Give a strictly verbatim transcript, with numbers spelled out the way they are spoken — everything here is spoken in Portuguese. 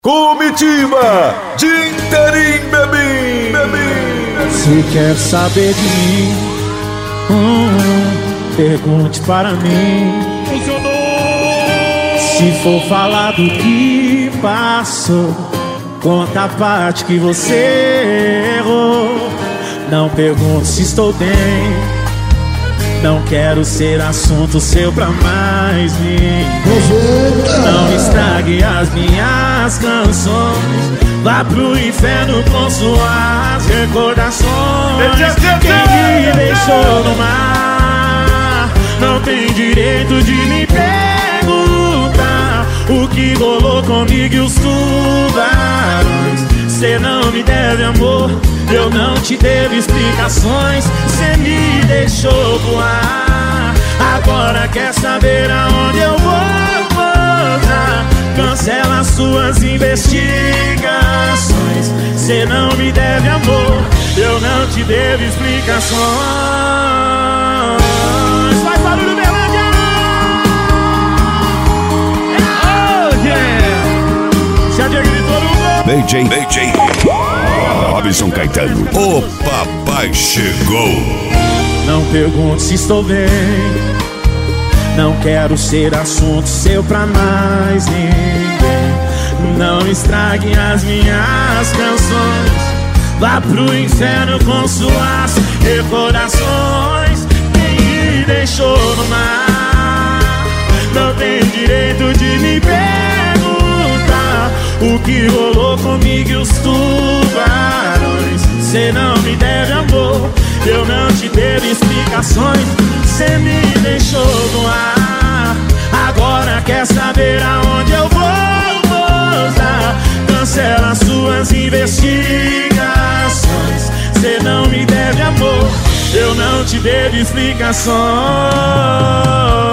Comitiva de Interim Bebim, Bebim. Se quer saber de mim, hum, pergunte para mim. Funcionou! Se for falar do que passou, conta a parte que você errou. Não pergunte se estou bem, não quero ser assunto seu pra mais ninguém. Não estrague as minhas canções, vá pro inferno com suas recordações. Quem me deixou no mar não tem direito de me perguntar o que rolou comigo e os tubarões. Cê não me deve amor, eu não te devo explicações. Cê me deixou voar, agora quer saber aonde eu vou pousar. Cancela suas investigações. Cê não me deve amor, eu não te devo explicações. Faz barulho, Berlândia! Oh, yeah! Já gritou no gol! B J, B J Robson Caetano, o papai chegou. Não pergunte se estou bem, não quero ser assunto seu pra mais ninguém. Não estrague as minhas canções, vá pro inferno com suas recordações. Quem me deixou no mar não tem direito de me perguntar o que rolou comigo e os tubarões. Cê não me deve amor, eu não te devo explicações. Cê me deixou no ar, agora quer saber aonde eu vou pousar. Cancela suas investigações. Cê não me deve amor, eu não te devo explicações.